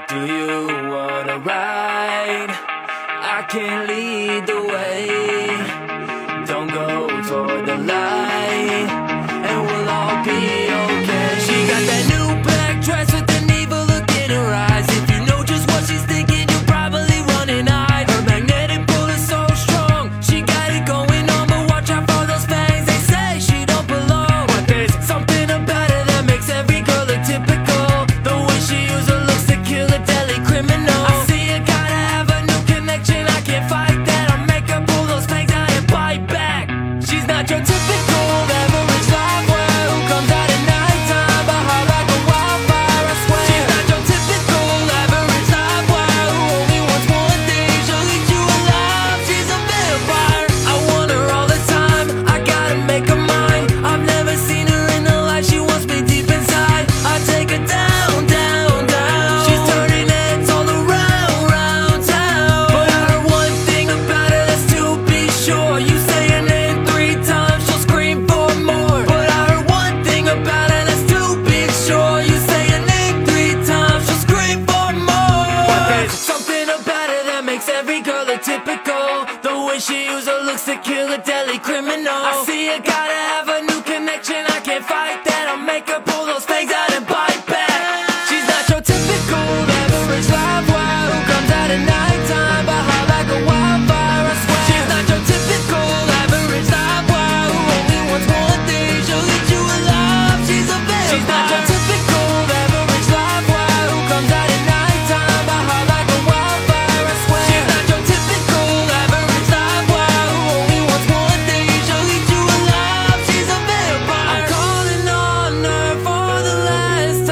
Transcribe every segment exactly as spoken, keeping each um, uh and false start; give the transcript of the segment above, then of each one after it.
Do you wanna ride? I can lead the way. Don't go toward the light, and we'll all be okay. She got that new black dress with an evil look in her eyes. If you know just what she's thinking, you'll probably run and hide. Her magnetic pull is so strong, she got it going on, but watch out for those fangs. They say she don't belong, but there's something about her that makes every girl look typical. The way she uses her looks to kill a deadly criminal. I see you gotta have a new connection, I can't fight that. I'll make her pull those fangs out and bite back. She's not your typical average life where who comes out at nighttime, but hot like a wildfire, I swear. She's not your typical average life where who only wants one thing, she'll eat you alive. She's a vampire. I want her all the time, I gotta make her mine. I've never seen her in the light, she wants me deep inside. I take her down, down, down. She's turning heads all around, round town. But I heard one thing about her that's to be sure. You say her name three times, she'll scream for more. But I heard one thing about her that's to be sure. You say her name three times, she'll scream for more. But there's something about her that makes every girl look typical. The way she uses her looks to kill a deadly criminal. I see you gotta have a new connection, I can't fight that. I'll make her pull those fangs out and bite back. She's not your typical average life wire who comes out at nighttime, but hot like a wildfire, I swear. She's not your typical average life wire who only wants one thing, she'll eat you alive. She's a vampire. She's not your typical average life wire who comes out at nighttime, but hot like a wildfire, I swear. She's not your typical average life wire who only wants one thing, she'll eat you alive. She's a vampire. I'm calling on her for the last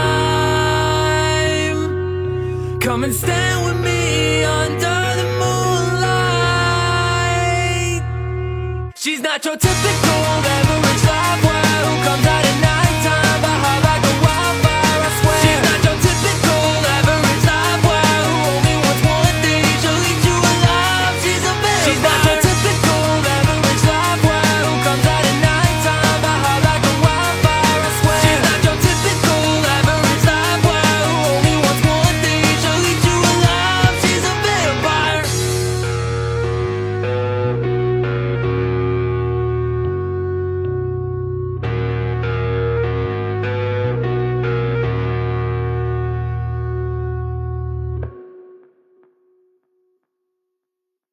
time. Come and stand with me under the moonlight. She's not your typical